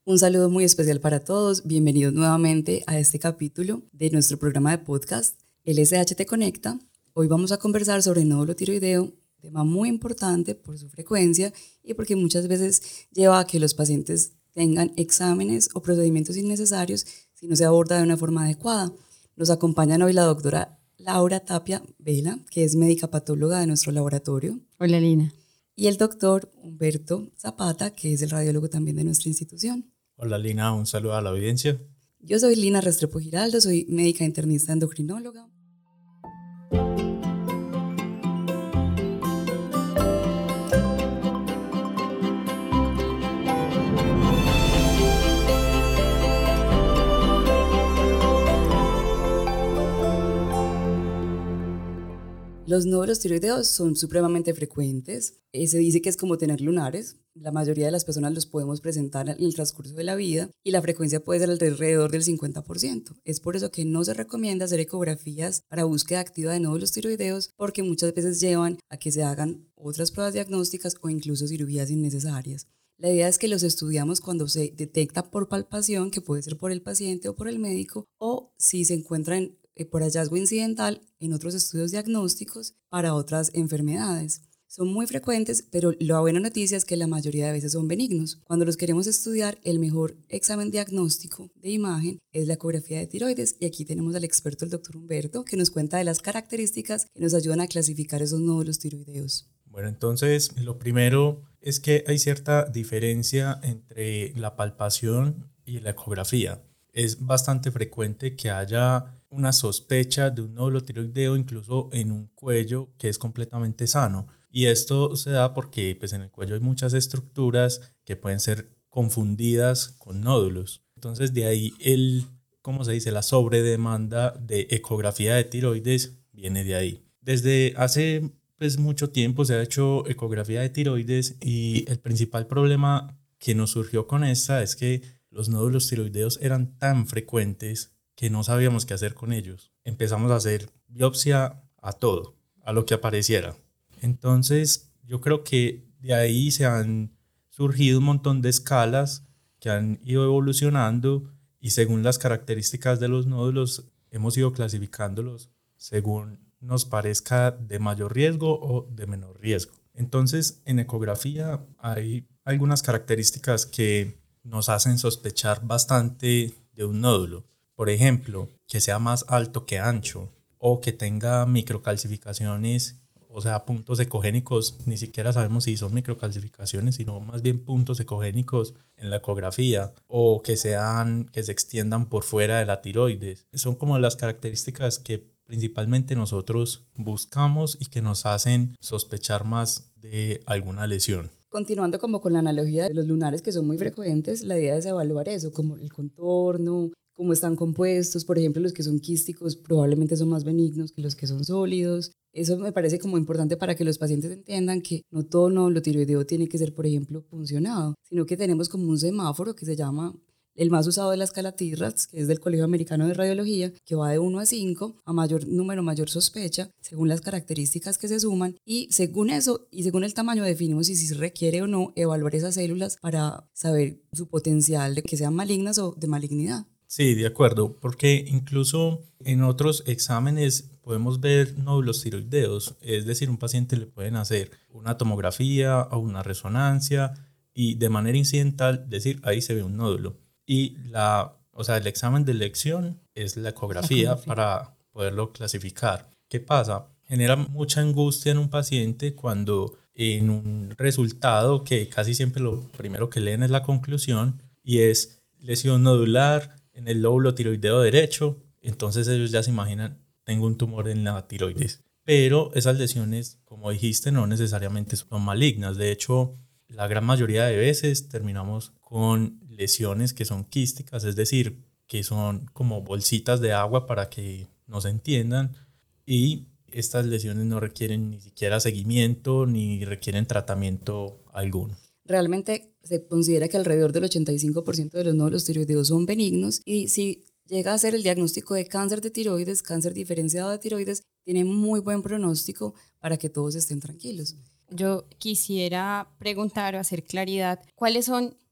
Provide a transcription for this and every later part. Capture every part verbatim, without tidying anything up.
Un saludo muy especial para todos. Bienvenidos nuevamente a este capítulo de nuestro programa de podcast L S H Te Conecta. Hoy vamos a conversar sobre el nódulo tiroideo, tema muy importante por su frecuencia y porque muchas veces lleva a que los pacientes tengan exámenes o procedimientos innecesarios si no se aborda de una forma adecuada. Nos acompaña hoy la doctora Laura Tapia Vela, que es médica patóloga de nuestro laboratorio. Hola, Lina. Y el doctor Humberto Zapata, que es el radiólogo también de nuestra institución. Hola Lina, un saludo a la audiencia. Yo soy Lina Restrepo Giraldo, soy médica internista endocrinóloga. Los nódulos tiroideos son supremamente frecuentes. Eh, se dice que es como tener lunares. La mayoría de las personas los podemos presentar en el transcurso de la vida y la frecuencia puede ser alrededor del cincuenta por ciento. Es por eso que no se recomienda hacer ecografías para búsqueda activa de nódulos tiroideos porque muchas veces llevan a que se hagan otras pruebas diagnósticas o incluso cirugías innecesarias. La idea es que los estudiamos cuando se detecta por palpación, que puede ser por el paciente o por el médico, o si se encuentran por hallazgo incidental en otros estudios diagnósticos para otras enfermedades. Son muy frecuentes, pero la buena noticia es que la mayoría de veces son benignos. Cuando los queremos estudiar, el mejor examen diagnóstico de imagen es la ecografía de tiroides y aquí tenemos al experto, el doctor Humberto, que nos cuenta de las características que nos ayudan a clasificar esos nódulos tiroideos. Bueno, entonces lo primero es que hay cierta diferencia entre la palpación y la ecografía. Es bastante frecuente que haya una sospecha de un nódulo tiroideo incluso en un cuello que es completamente sano. Y esto se da porque pues, en el cuello hay muchas estructuras que pueden ser confundidas con nódulos. Entonces de ahí el, ¿cómo se dice? La sobredemanda de ecografía de tiroides viene de ahí. Desde hace pues, mucho tiempo se ha hecho ecografía de tiroides y el principal problema que nos surgió con esta es que los nódulos tiroideos eran tan frecuentes que no sabíamos qué hacer con ellos. Empezamos a hacer biopsia a todo, a lo que apareciera. Entonces, yo creo que de ahí se han surgido un montón de escalas que han ido evolucionando y según las características de los nódulos hemos ido clasificándolos según nos parezca de mayor riesgo o de menor riesgo. Entonces, en ecografía hay algunas características que nos hacen sospechar bastante de un nódulo. Por ejemplo, que sea más alto que ancho o que tenga microcalcificaciones, o sea, puntos ecogénicos, ni siquiera sabemos si son microcalcificaciones, sino más bien puntos ecogénicos en la ecografía, o que sean, que se extiendan por fuera de la tiroides. Son como las características que principalmente nosotros buscamos y que nos hacen sospechar más de alguna lesión. Continuando como con la analogía de los lunares que son muy frecuentes, la idea es evaluar eso, como el contorno, cómo están compuestos. Por ejemplo, los que son quísticos probablemente son más benignos que los que son sólidos. Eso me parece como importante para que los pacientes entiendan que no todo nódulo tiroideo tiene que ser, por ejemplo, puncionado, sino que tenemos como un semáforo que se llama el más usado de la escala T I R A T S, que es del Colegio Americano de Radiología, que va de uno a cinco, a mayor número, mayor sospecha, según las características que se suman, y según eso y según el tamaño definimos si, si se requiere o no evaluar esas células para saber su potencial de que sean malignas o de malignidad. Sí, de acuerdo, porque incluso en otros exámenes podemos ver nódulos tiroideos, es decir, un paciente le pueden hacer una tomografía o una resonancia y de manera incidental decir, ahí se ve un nódulo. Y la, o sea, el examen de elección es la ecografía, la ecografía para poderlo clasificar. ¿Qué pasa? Genera mucha angustia en un paciente cuando en un resultado que casi siempre lo primero que leen es la conclusión y es lesión nodular en el lóbulo tiroideo derecho, entonces ellos ya se imaginan, tengo un tumor en la tiroides. Pero esas lesiones, como dijiste, no necesariamente son malignas. De hecho, la gran mayoría de veces terminamos con lesiones que son quísticas, es decir, que son como bolsitas de agua para que nos entiendan, y estas lesiones no requieren ni siquiera seguimiento ni requieren tratamiento alguno. Realmente se considera que alrededor del ochenta y cinco por ciento de los nódulos tiroideos son benignos y si llega a ser el diagnóstico de cáncer de tiroides, cáncer diferenciado de tiroides, tiene muy buen pronóstico para que todos estén tranquilos. Yo quisiera preguntar o hacer claridad, ¿cuáles son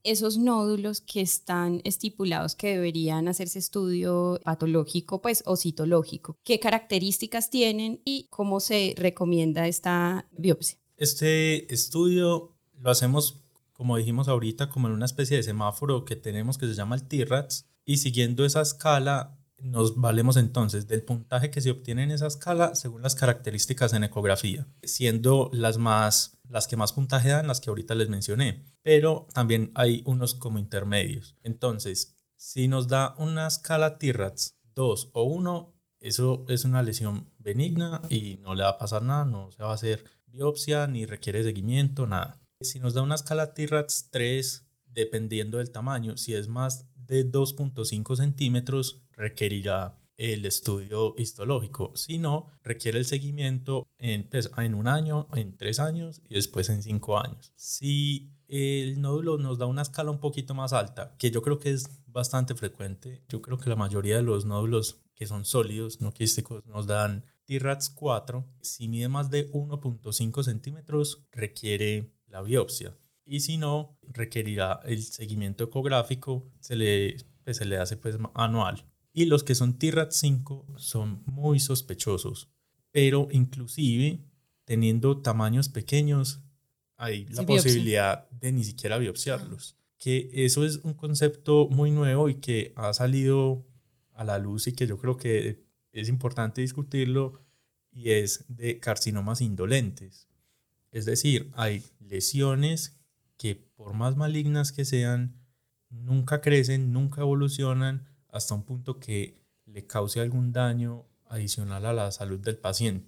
esos nódulos que están estipulados que deberían hacerse estudio patológico pues, o citológico. ¿Qué características tienen y cómo se recomienda esta biopsia? Este estudio lo hacemos, como dijimos ahorita, como en una especie de semáforo que tenemos que se llama el T RADS, y siguiendo esa escala nos valemos entonces del puntaje que se obtiene en esa escala según las características en ecografía, siendo las, más, las que más puntaje dan las que ahorita les mencioné, pero también hay unos como intermedios. Entonces, si nos da una escala T RADS dos o uno, eso es una lesión benigna y no le va a pasar nada, no se va a hacer biopsia ni requiere seguimiento, nada. Si nos da una escala T RADS tres, dependiendo del tamaño, si es más de dos punto cinco centímetros, requerirá el estudio histológico. Si no, requiere el seguimiento en, pues, en un año, en tres años y después en cinco años. Si el nódulo nos da una escala un poquito más alta, que yo creo que es bastante frecuente, yo creo que la mayoría de los nódulos que son sólidos, no quísticos, nos dan T RADS cuatro. Si mide más de uno punto cinco centímetros, requiere la biopsia. Y si no, requerirá el seguimiento ecográfico, se le, pues, se le hace pues, anual. Y los que son T RADS cinco son muy sospechosos, pero inclusive teniendo tamaños pequeños, hay la sí, posibilidad biopsia. de ni siquiera biopsiarlos. Que eso es un concepto muy nuevo y que ha salido a la luz y que yo creo que es importante discutirlo, y es de carcinomas indolentes. Es decir, hay lesiones que por más malignas que sean, nunca crecen, nunca evolucionan hasta un punto que le cause algún daño adicional a la salud del paciente.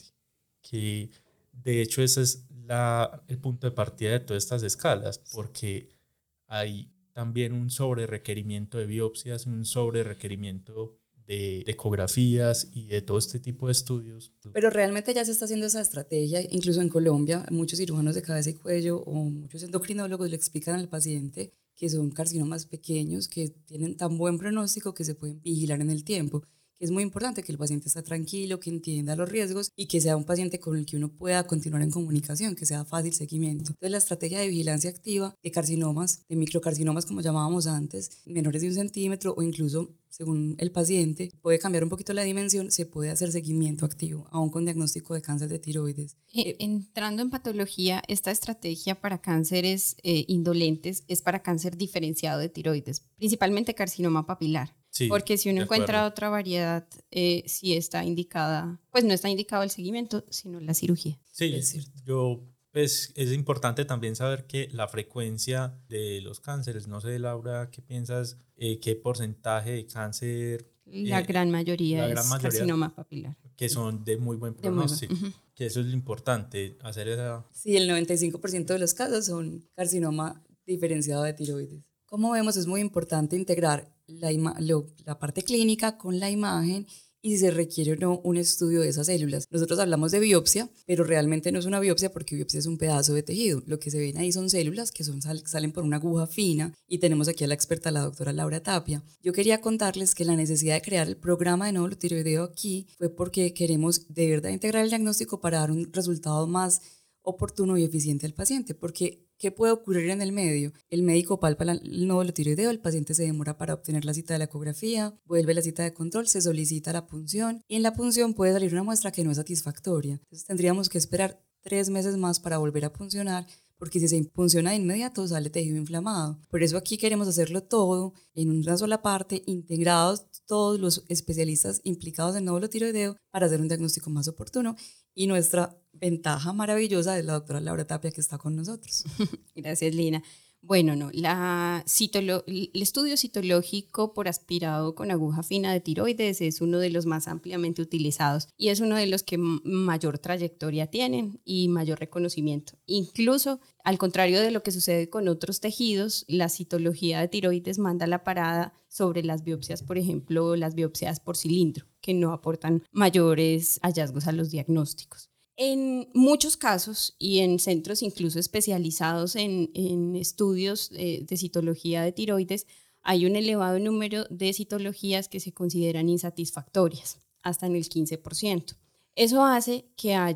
Que de hecho ese es la, el punto de partida de todas estas escalas, porque hay también un sobre requerimiento de biopsias, un sobre requerimiento de ecografías y de todo este tipo de estudios. Pero realmente ya se está haciendo esa estrategia, incluso en Colombia, muchos cirujanos de cabeza y cuello o muchos endocrinólogos le explican al paciente que son carcinomas pequeños que tienen tan buen pronóstico que se pueden vigilar en el tiempo, que es muy importante que el paciente esté tranquilo, que entienda los riesgos y que sea un paciente con el que uno pueda continuar en comunicación, que sea fácil seguimiento. Entonces la estrategia de vigilancia activa de carcinomas, de microcarcinomas como llamábamos antes, menores de un centímetro o incluso según el paciente, puede cambiar un poquito la dimensión, se puede hacer seguimiento activo, aún con diagnóstico de cáncer de tiroides. Eh, entrando en patología, esta estrategia para cánceres eh, indolentes es para cáncer diferenciado de tiroides, principalmente carcinoma papilar. Sí, porque si uno encuentra otra variedad, eh, sí está indicada, pues no está indicado el seguimiento, sino la cirugía. Sí, es cierto. Yo, pues es importante también saber que la frecuencia de los cánceres, no sé, Laura, ¿qué piensas? Eh, ¿Qué porcentaje de cáncer? La eh, gran mayoría la gran es mayoría carcinoma papilar. Que son de muy buen pronóstico. Muy buen. Uh-huh. Que eso es lo importante, hacer esa... Sí, el noventa y cinco por ciento de los casos son carcinoma diferenciado de tiroides. Como vemos, es muy importante integrar la, ima- lo, la parte clínica con la imagen y si se requiere o no un estudio de esas células. Nosotros hablamos de biopsia, pero realmente no es una biopsia porque biopsia es un pedazo de tejido. Lo que se ven ahí son células que son, sal, salen por una aguja fina y tenemos aquí a la experta, la doctora Laura Tapia. Yo quería contarles que la necesidad de crear el programa de nódulo tiroideo aquí fue porque queremos de verdad integrar el diagnóstico para dar un resultado más oportuno y eficiente al paciente, porque ¿qué puede ocurrir en el medio? El médico palpa el nódulo tiroideo, el paciente se demora para obtener la cita de la ecografía, vuelve la cita de control, se solicita la punción y en la punción puede salir una muestra que no es satisfactoria. Entonces tendríamos que esperar tres meses más para volver a puncionar, porque si se punciona de inmediato sale tejido inflamado. Por eso aquí queremos hacerlo todo en una sola parte, integrados todos los especialistas implicados en nódulo tiroideo para hacer un diagnóstico más oportuno. Y nuestra ventaja maravillosa es la doctora Laura Tapia, que está con nosotros. Gracias, Lina. Bueno, no, la citolo- el estudio citológico por aspirado con aguja fina de tiroides es uno de los más ampliamente utilizados y es uno de los que m- mayor trayectoria tienen y mayor reconocimiento. Incluso, al contrario de lo que sucede con otros tejidos, la citología de tiroides manda la parada sobre las biopsias, por ejemplo, las biopsias por cilindro, que no aportan mayores hallazgos a los diagnósticos. En muchos casos y en centros incluso especializados en, en estudios eh, de citología de tiroides, hay un elevado número de citologías que se consideran insatisfactorias, hasta en el quince por ciento. Eso hace que haya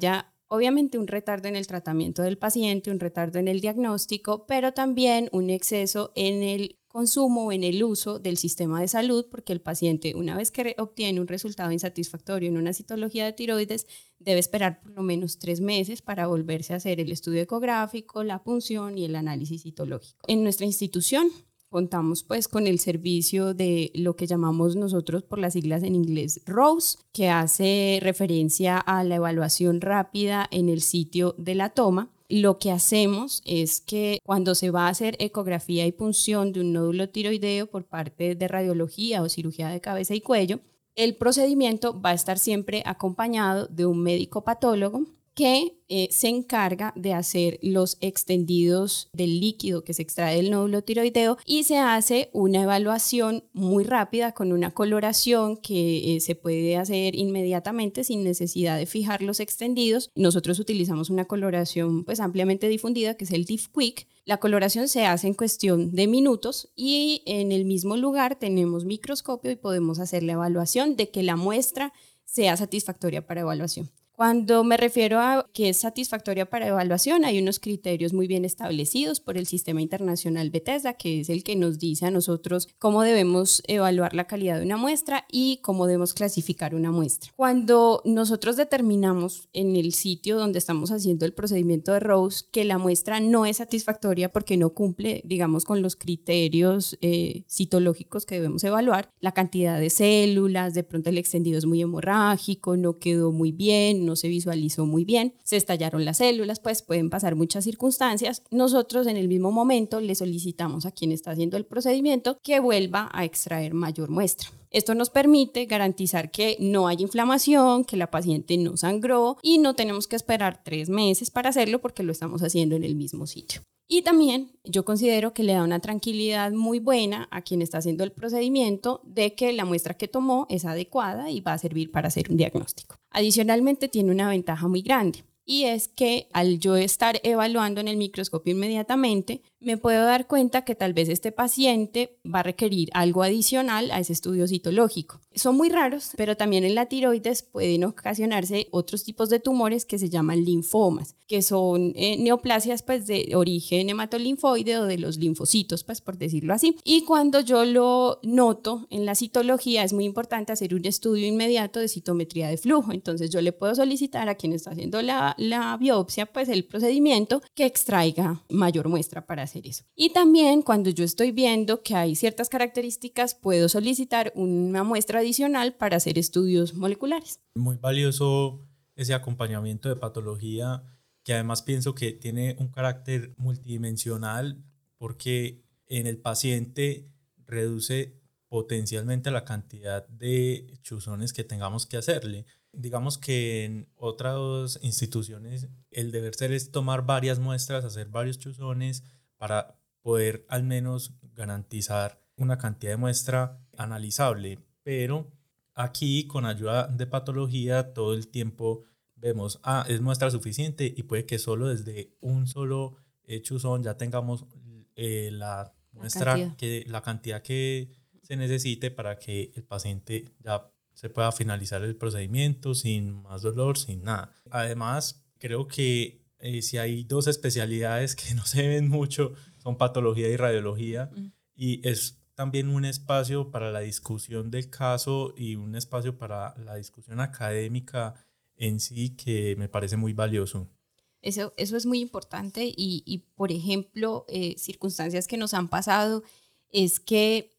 obviamente un retardo en el tratamiento del paciente, un retardo en el diagnóstico, pero también un exceso en el consumo o en el uso del sistema de salud, porque el paciente, una vez que obtiene un resultado insatisfactorio en una citología de tiroides, debe esperar por lo menos tres meses para volverse a hacer el estudio ecográfico, la punción y el análisis citológico. En nuestra institución contamos pues con el servicio de lo que llamamos nosotros por las siglas en inglés R O S E, que hace referencia a la evaluación rápida en el sitio de la toma. Lo que hacemos es que cuando se va a hacer ecografía y punción de un nódulo tiroideo por parte de radiología o cirugía de cabeza y cuello, el procedimiento va a estar siempre acompañado de un médico patólogo que eh, se encarga de hacer los extendidos del líquido que se extrae del nódulo tiroideo y se hace una evaluación muy rápida con una coloración que eh, se puede hacer inmediatamente sin necesidad de fijar los extendidos. Nosotros utilizamos una coloración pues ampliamente difundida que es el DIFF-Quick. La coloración se hace en cuestión de minutos y en el mismo lugar tenemos microscopio y podemos hacer la evaluación de que la muestra sea satisfactoria para evaluación. Cuando me refiero a que es satisfactoria para evaluación, hay unos criterios muy bien establecidos por el Sistema Internacional Bethesda, que es el que nos dice a nosotros cómo debemos evaluar la calidad de una muestra y cómo debemos clasificar una muestra. Cuando nosotros determinamos en el sitio donde estamos haciendo el procedimiento de R O S E que la muestra no es satisfactoria porque no cumple, digamos, con los criterios eh, citológicos que debemos evaluar, la cantidad de células, de pronto el extendido es muy hemorrágico, no quedó muy bien, no se visualizó muy bien, se estallaron las células, pues pueden pasar muchas circunstancias. Nosotros en el mismo momento le solicitamos a quien está haciendo el procedimiento que vuelva a extraer mayor muestra. Esto nos permite garantizar que no hay inflamación, que la paciente no sangró y no tenemos que esperar tres meses para hacerlo porque lo estamos haciendo en el mismo sitio. Y también yo considero que le da una tranquilidad muy buena a quien está haciendo el procedimiento de que la muestra que tomó es adecuada y va a servir para hacer un diagnóstico. Adicionalmente tiene una ventaja muy grande y es que al yo estar evaluando en el microscopio inmediatamente me puedo dar cuenta que tal vez este paciente va a requerir algo adicional a ese estudio citológico. Son muy raros, pero también en la tiroides pueden ocasionarse otros tipos de tumores que se llaman linfomas, que son eh, neoplasias pues, de origen hematolinfoide o de los linfocitos, pues, por decirlo así. Y cuando yo lo noto en la citología es muy importante hacer un estudio inmediato de citometría de flujo. Entonces yo le puedo solicitar a quien está haciendo la, la biopsia, pues el procedimiento, que extraiga mayor muestra para hacer eso. Y también cuando yo estoy viendo que hay ciertas características, puedo solicitar una muestra adicional para hacer estudios moleculares. Muy valioso ese acompañamiento de patología, que además pienso que tiene un carácter multidimensional porque en el paciente reduce potencialmente la cantidad de chuzones que tengamos que hacerle. Digamos que en otras instituciones el deber ser es tomar varias muestras, hacer varios chuzones para poder al menos garantizar una cantidad de muestra analizable, pero aquí con ayuda de patología todo el tiempo vemos, ah, es muestra suficiente y puede que solo desde un solo eh, chuzón ya tengamos eh, la muestra, la cantidad. Que, la cantidad que se necesite para que el paciente ya se pueda finalizar el procedimiento sin más dolor, sin nada. Además, creo que eh, si hay dos especialidades que no se ven mucho, son patología y radiología, mm. y es también un espacio para la discusión del caso y un espacio para la discusión académica en sí que me parece muy valioso. Eso, eso es muy importante y, y por ejemplo, eh, circunstancias que nos han pasado es que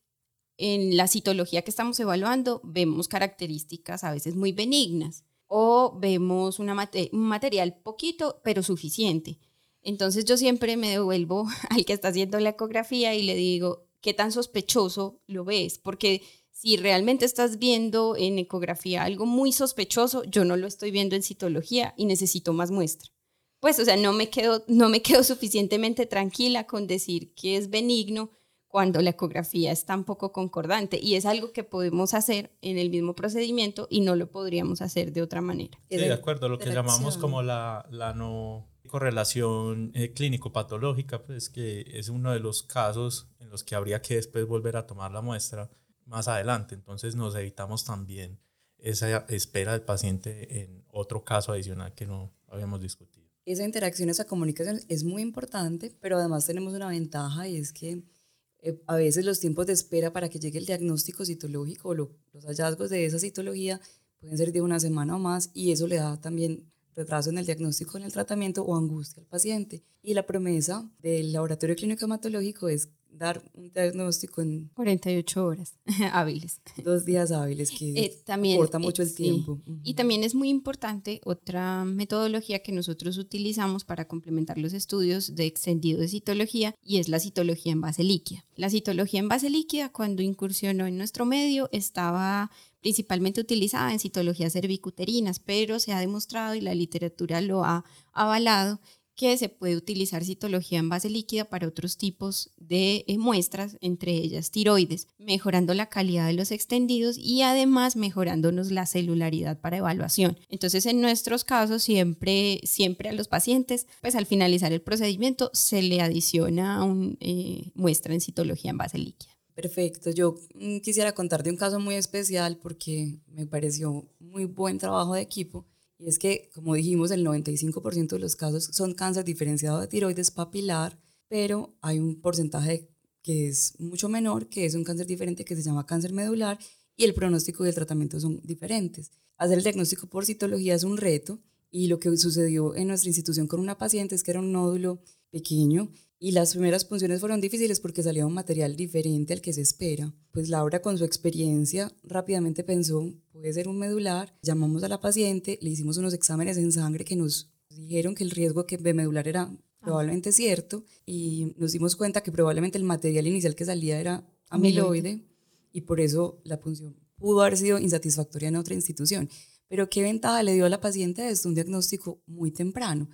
en la citología que estamos evaluando vemos características a veces muy benignas o vemos una mate- un material poquito pero suficiente. Entonces yo siempre me devuelvo al que está haciendo la ecografía y le digo, ¿qué tan sospechoso lo ves? Porque si realmente estás viendo en ecografía algo muy sospechoso, yo no lo estoy viendo en citología y necesito más muestra. Pues, o sea, no me quedo, no me quedo suficientemente tranquila con decir que es benigno cuando la ecografía es tan poco concordante, y es algo que podemos hacer en el mismo procedimiento y no lo podríamos hacer de otra manera. Sí, de acuerdo, lo que llamamos como la, la no correlación eh, clínico-patológica, pues que es uno de los casos en los que habría que después volver a tomar la muestra más adelante, entonces nos evitamos también esa espera del paciente en otro caso adicional que no habíamos discutido. Esa interacción, esa comunicación es muy importante, pero además tenemos una ventaja y es que eh, a veces los tiempos de espera para que llegue el diagnóstico citológico o lo, los hallazgos de esa citología pueden ser de una semana o más, y eso le da también retraso en el diagnóstico, en el tratamiento o angustia al paciente. Y la promesa del laboratorio clínico hematológico es dar un diagnóstico en cuarenta y ocho horas hábiles. Dos días hábiles, que eh, también, corta mucho eh, el tiempo. Sí. Uh-huh. Y también es muy importante otra metodología que nosotros utilizamos para complementar los estudios de extendido de citología, y es la citología en base líquida. La citología en base líquida, cuando incursionó en nuestro medio, estaba principalmente utilizada en citologías cervicuterinas, pero se ha demostrado, y la literatura lo ha avalado, que se puede utilizar citología en base líquida para otros tipos de eh, muestras, entre ellas tiroides, mejorando la calidad de los extendidos y además mejorándonos la celularidad para evaluación. Entonces, en nuestros casos, siempre, siempre a los pacientes, pues al finalizar el procedimiento, se le adiciona una eh, muestra en citología en base líquida. Perfecto. Yo mm, quisiera contar de un caso muy especial porque me pareció muy buen trabajo de equipo. Y es que, como dijimos, el noventa y cinco por ciento de los casos son cáncer diferenciado de tiroides papilar, pero hay un porcentaje que es mucho menor, que es un cáncer diferente que se llama cáncer medular, y el pronóstico y el tratamiento son diferentes. Hacer el diagnóstico por citología es un reto, y lo que sucedió en nuestra institución con una paciente es que era un nódulo pequeño, y las primeras punciones fueron difíciles porque salía un material diferente al que se espera. Pues Laura, con su experiencia, rápidamente pensó, puede ser un medular. Llamamos a la paciente, le hicimos unos exámenes en sangre que nos dijeron que el riesgo de medular era probablemente ah. cierto, y nos dimos cuenta que probablemente el material inicial que salía era amiloide, amiloide. Y por eso la punción pudo haber sido insatisfactoria en otra institución. Pero ¿qué ventaja le dio a la paciente esto? Un diagnóstico muy temprano.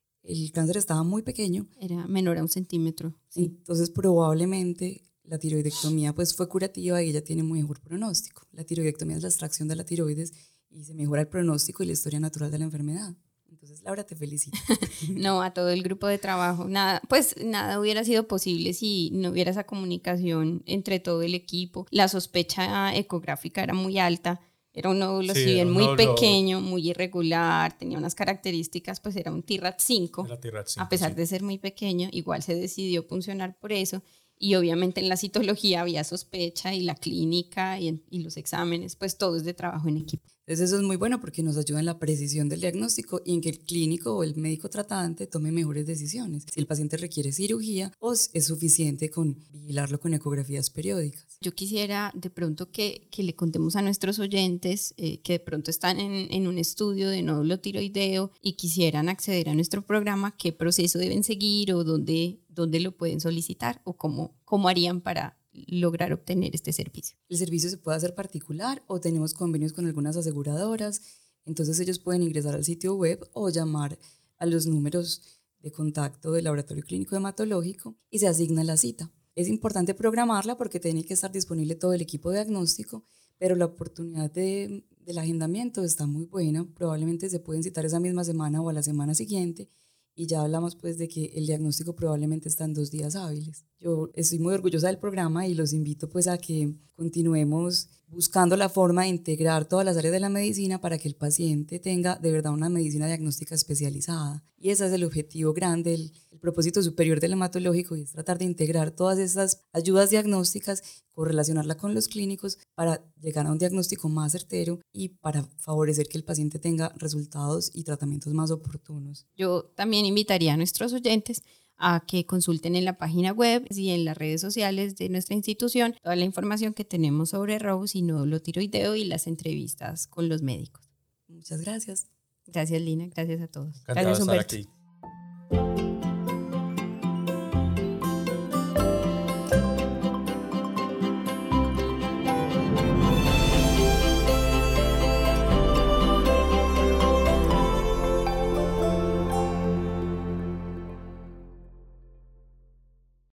El cáncer estaba muy pequeño. Era menor a un centímetro. Sí. Entonces probablemente la tiroidectomía pues fue curativa y ella tiene muy mejor pronóstico. La tiroidectomía es la extracción de la tiroides y se mejora el pronóstico y la historia natural de la enfermedad. Entonces, Laura, te felicito. No, a todo el grupo de trabajo. Nada, pues nada hubiera sido posible si no hubiera esa comunicación entre todo el equipo. La sospecha ecográfica era muy alta. Era un nódulo, sí, si bien muy nódulo pequeño, muy irregular, tenía unas características, pues era un T RAD cinco, a pesar sí. de ser muy pequeño, igual se decidió puncionar por eso, y obviamente en la citología había sospecha, y la clínica y, en, y los exámenes, pues todo es de trabajo en equipo. Entonces eso es muy bueno porque nos ayuda en la precisión del diagnóstico y en que el clínico o el médico tratante tome mejores decisiones. Si el paciente requiere cirugía, o es suficiente con vigilarlo con ecografías periódicas. Yo quisiera de pronto que, que le contemos a nuestros oyentes eh, que de pronto están en, en un estudio de nódulo tiroideo y quisieran acceder a nuestro programa, qué proceso deben seguir o dónde, dónde lo pueden solicitar o cómo, cómo harían para lograr obtener este servicio. El servicio se puede hacer particular o tenemos convenios con algunas aseguradoras, entonces ellos pueden ingresar al sitio web o llamar a los números de contacto del laboratorio clínico hematológico y se asigna la cita. Es importante programarla porque tiene que estar disponible todo el equipo de diagnóstico, pero la oportunidad de, del agendamiento está muy buena, probablemente se pueden citar esa misma semana o a la semana siguiente, y ya hablamos pues de que el diagnóstico probablemente está en dos días hábiles. Yo estoy muy orgullosa del programa y los invito pues a que continuemos buscando la forma de integrar todas las áreas de la medicina para que el paciente tenga de verdad una medicina diagnóstica especializada. Y ese es el objetivo grande, el, el propósito superior del hematológico, y es tratar de integrar todas esas ayudas diagnósticas, correlacionarla con los clínicos para llegar a un diagnóstico más certero y para favorecer que el paciente tenga resultados y tratamientos más oportunos. Yo también invitaría a nuestros oyentes a que consulten en la página web y en las redes sociales de nuestra institución toda la información que tenemos sobre Rose y nódulo tiroideo y las entrevistas con los médicos. Muchas gracias. Gracias, Lina. Gracias a todos. Encantado gracias, Humberto. De estar aquí.